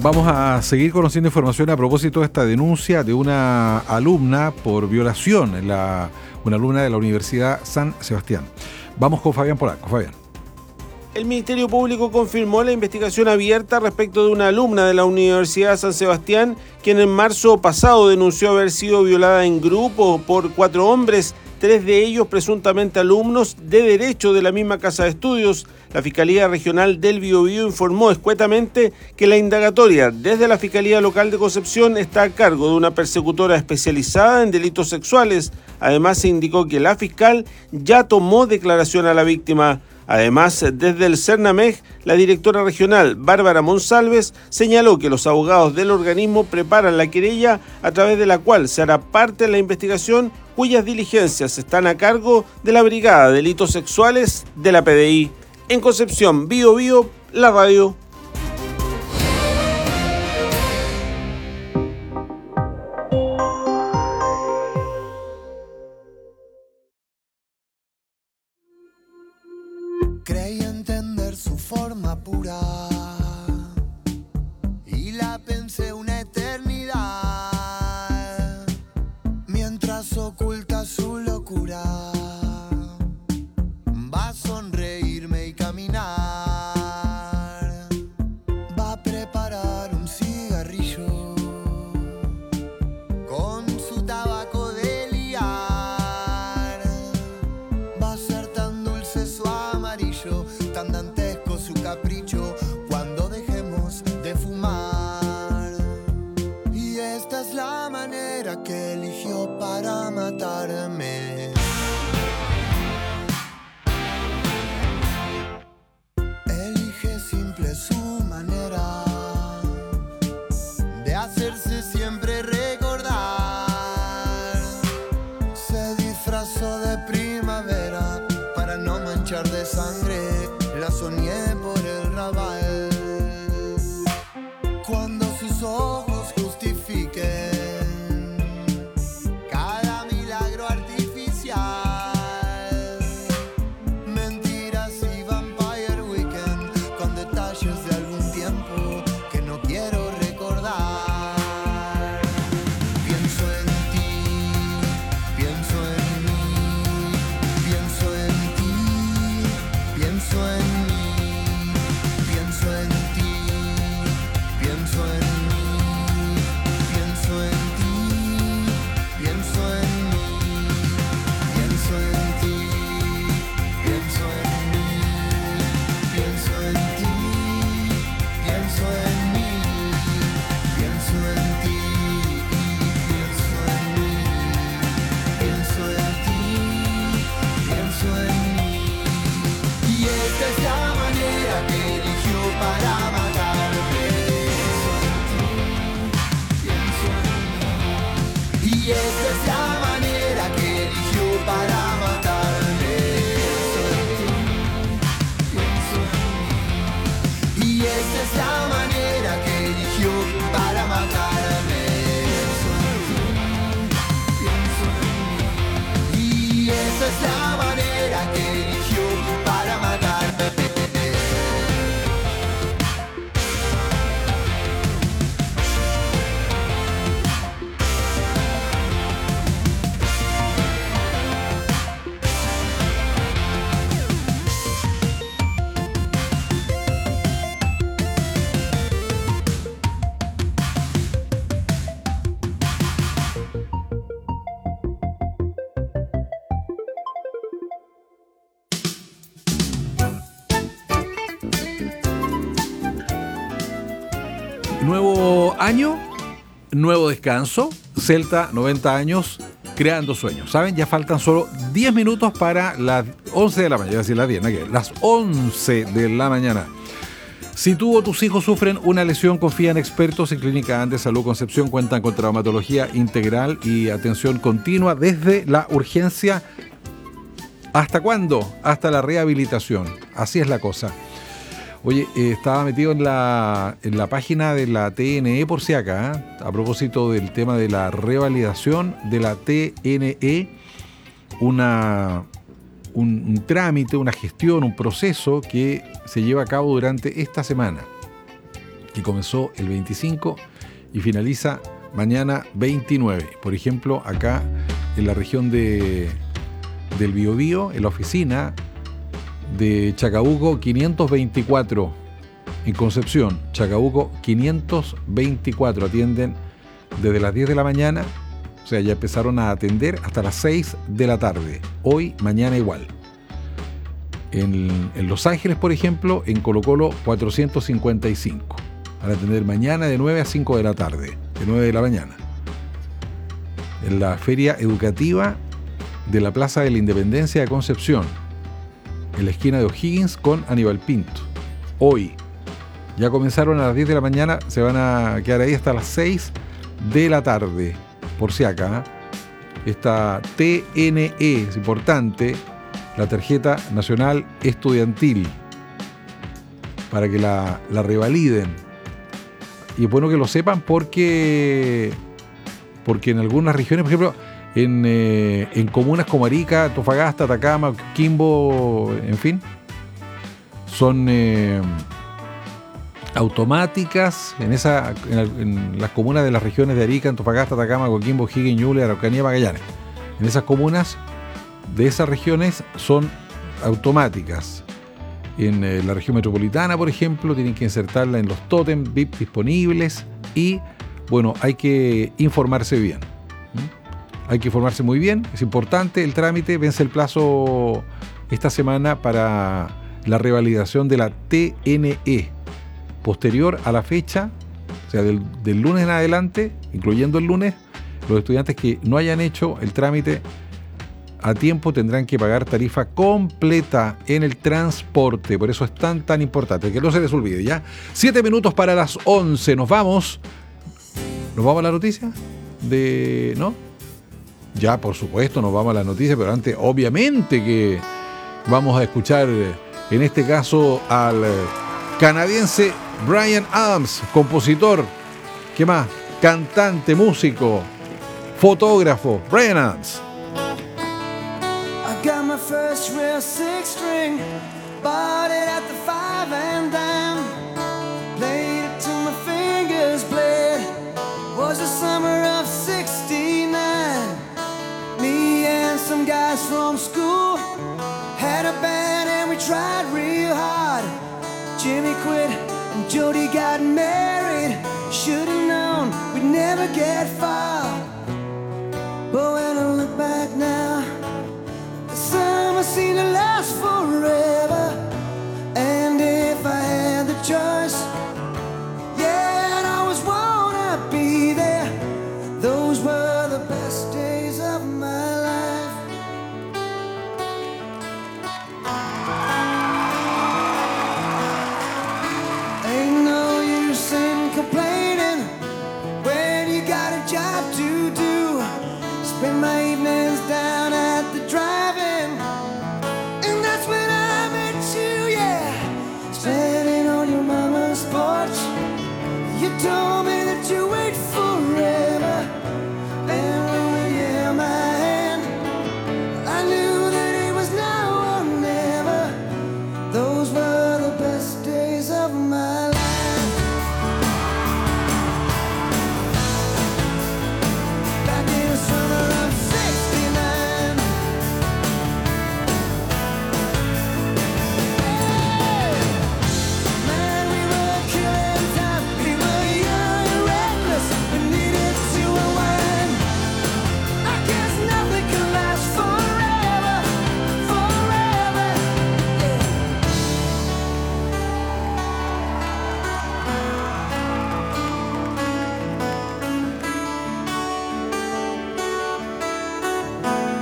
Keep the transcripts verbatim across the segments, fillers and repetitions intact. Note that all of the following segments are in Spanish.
Vamos a seguir conociendo información a propósito de esta denuncia de una alumna por violación, la, una alumna de la Universidad San Sebastián. Vamos con Fabián Polanco. Fabián. El Ministerio Público confirmó la investigación abierta respecto de una alumna de la Universidad San Sebastián, quien en marzo pasado denunció haber sido violada en grupo por cuatro hombres, tres de ellos presuntamente alumnos de Derecho de la misma casa de estudios. La Fiscalía Regional del Biobío informó escuetamente que la indagatoria desde la Fiscalía Local de Concepción está a cargo de una persecutora especializada en delitos sexuales. Además, se indicó que la fiscal ya tomó declaración a la víctima. Además, desde el CERNAMEG, la directora regional, Bárbara Monsalves, señaló que los abogados del organismo preparan la querella a través de la cual se hará parte de la investigación, cuyas diligencias están a cargo de la Brigada de Delitos Sexuales de la P D I. En Concepción, Bío Bío, la radio. Creí entender su forma pura y la pensé una eternidad, mientras oculta su locura, va a sonreírme y caminar, va a preparar un cigarrillo con su tabaco de liar, va a ser tan dulce su amarillo, tan dantesco su capricho cuando dejemos de fumar. Y esta es la manera que eligió para matarme. Elige simple su manera de hacerse siempre recordar. Se disfrazó de primavera para no manchar de sangre, la soñé por el rabal. Cuando sus ojos justifiquen cada milagro artificial, mentiras y Vampire Weekend con detalles de algún tiempo que no quiero recordar. Pienso en ti, pienso en mí, pienso en ti, pienso en mí, pienso en ti, pienso en mí, pienso en ti, pienso en mí, pienso en ti, pienso en mí, pienso en ti, pienso en mí, pienso en ti, pienso en mí, pienso en ti, pienso en mí. Y esta es la manera que eligió para matarme. Pienso en ti, pienso en mí. Y esta es la manera que eligió para matarme. Pienso en ti, pienso en mí. Y esta es la manera que eligió para matarme. Pienso en ti, pienso en mí. Y esta es la manera que eligió para matarme. Nuevo año, nuevo descanso. Celta, noventa años, creando sueños. ¿Saben? Ya faltan solo diez minutos para las once de la mañana. Es decir, las diez, ¿no? Las once de la mañana. Si tú o tus hijos sufren una lesión, confía en expertos en Clínica Andes Salud Concepción. Cuentan con traumatología integral y atención continua desde la urgencia. ¿Hasta cuándo? Hasta la rehabilitación. Así es la cosa. Oye, eh, estaba metido en la, en la página de la T N E por si acá, ¿eh? A propósito del tema de la revalidación de la T N E, una, un, un trámite, una gestión, un proceso que se lleva a cabo durante esta semana. que comenzó el veinticinco y finaliza mañana veintinueve. Por ejemplo, acá en la región de, del Biobío, en la oficina de Chacabuco quinientos veinticuatro, en Concepción, Chacabuco quinientos veinticuatro, atienden desde las diez de la mañana, o sea, ya empezaron a atender hasta las seis de la tarde, hoy, mañana igual. En, en Los Ángeles, por ejemplo, en Colo Colo cuatrocientos cincuenta y cinco, para atender mañana de nueve a cinco de la tarde, de nueve de la mañana. En la feria educativa de la Plaza de la Independencia de Concepción, en la esquina de O'Higgins con Aníbal Pinto, hoy. Ya comenzaron a las diez de la mañana, se van a quedar ahí hasta las seis de la tarde, por si acá. Esta T N E, es importante, la tarjeta nacional estudiantil, para que la, la revaliden. Y es bueno que lo sepan porque, porque en algunas regiones, por ejemplo, en, eh, en comunas como Arica, Antofagasta, Atacama, Quimbo, en fin, son eh, automáticas en, esa, en, en las comunas de las regiones de Arica, Antofagasta, Atacama, Coquimbo, Higgins, Ñuble, Araucanía, Magallanes. En esas comunas de esas regiones son automáticas. En eh, la región metropolitana, por ejemplo, tienen que insertarla en los tótem V I P disponibles y, bueno, hay que informarse bien. ¿Mm? Hay que informarse muy bien, es importante el trámite, vence el plazo esta semana para la revalidación de la T N E. Posterior a la fecha, o sea, del, del lunes en adelante, incluyendo el lunes, los estudiantes que no hayan hecho el trámite a tiempo tendrán que pagar tarifa completa en el transporte. Por eso es tan, tan importante. Que no se les olvide, ¿ya? Siete minutos para las once. Nos vamos. ¿Nos vamos a la noticia? De... ¿No? Ya, por supuesto, nos vamos a la noticia, pero antes, obviamente que vamos a escuchar, en este caso, al canadiense Bryan Adams, compositor, ¿qué más? Cantante, músico, fotógrafo, Bryan Adams. Got my first real six string, bought it at the five and dime, played it till my fingers bled. Was the summer of sixty-nine. Me and some guys from school had a band and we tried real hard. Jimmy quit and Jody got married. Should've known we'd never get far. But when I look back now, summer seemed to last forever. And if I had the choice, yeah, I'd always wanna be there. Those were the best days of my life. Ain't no use in complaining when you got a job to do. Spend my evenings down at the drive-in, and that's when I met you, yeah. Standing on your mama's porch, you told me that you wait forever. And when you held my hand, I knew that it was now or never. Those were the best days of my life. Back in the summer of sixty-nine. Hey, man, we were killing time. We were young and reckless. We needed to unwind. I guess nothing can last forever, forever.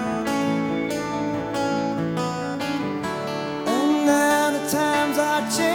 And now the times are changing.